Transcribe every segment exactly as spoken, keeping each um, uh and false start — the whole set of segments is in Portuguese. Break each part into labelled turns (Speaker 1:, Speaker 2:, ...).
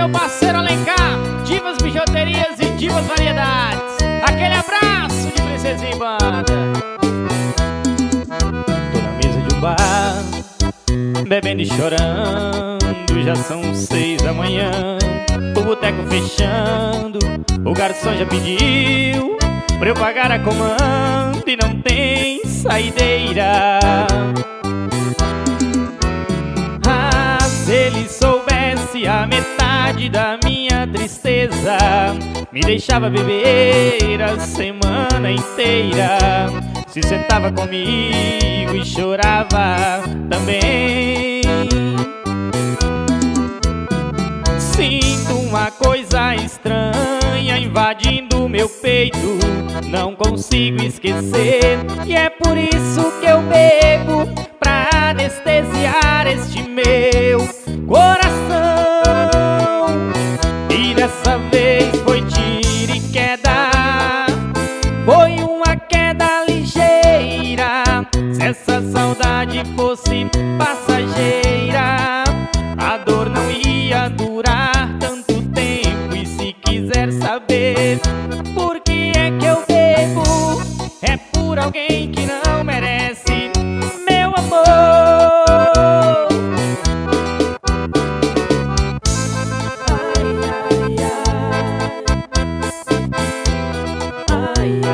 Speaker 1: meu parceiro Alencar, Divas Bijuterias e Divas Variedades. Aquele abraço de Princesinha e Banda. Tô na mesa de um bar, bebendo e chorando. Já são seis da manhã, o boteco fechando. O garçom já pediu pra eu pagar a comanda e não tem saideira. Ah, se ele soubesse a metade da minha tristeza, me deixava beber a semana inteira. Se sentava comigo e chorava também. Sinto uma coisa estranha invadindo meu peito, não consigo esquecer. E é por isso que eu bebo, pra anestesiar este meu coração. E dessa vez foi tiro e queda, foi uma queda ligeira. Se essa saudade fosse passageira, a dor não ia durar tanto tempo. E se quiser saber por que é que eu bebo, é por alguém que não merece meu amor. Ai, ai,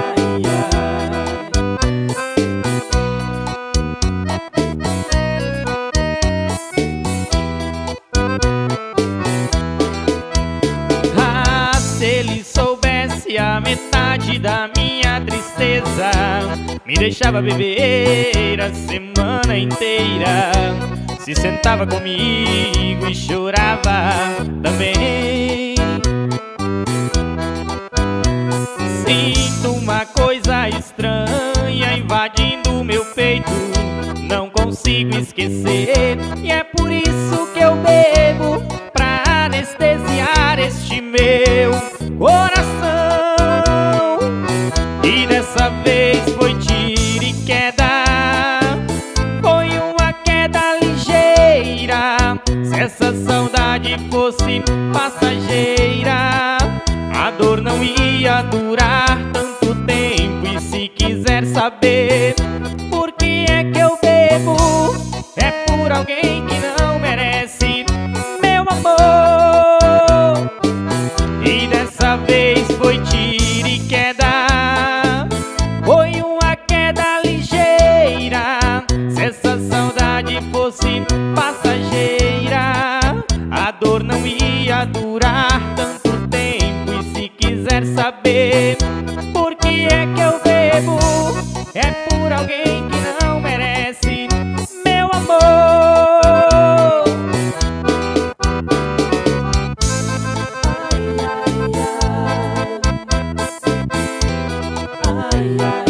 Speaker 1: a metade da minha tristeza, me deixava beber a semana inteira. Se sentava comigo e chorava também. Sinto uma coisa estranha invadindo meu peito, não consigo esquecer. E é por isso que eu bebo, pra anestesiar este meu coração. E dessa vez foi tiro e queda, foi uma queda ligeira. Se essa saudade fosse passageira, a dor não ia durar tanto tempo. E se quiser saber por que é que eu bebo, é por alguém que não merece meu amor. E dessa vez foi tiro e queda, foi uma queda ligeira. Se essa saudade fosse passageira, a dor não ia durar tanto tempo. E se quiser saber por que é que eu bebo, é por alguém que não merece meu amor. Ai, ai, ai. Ai, ai.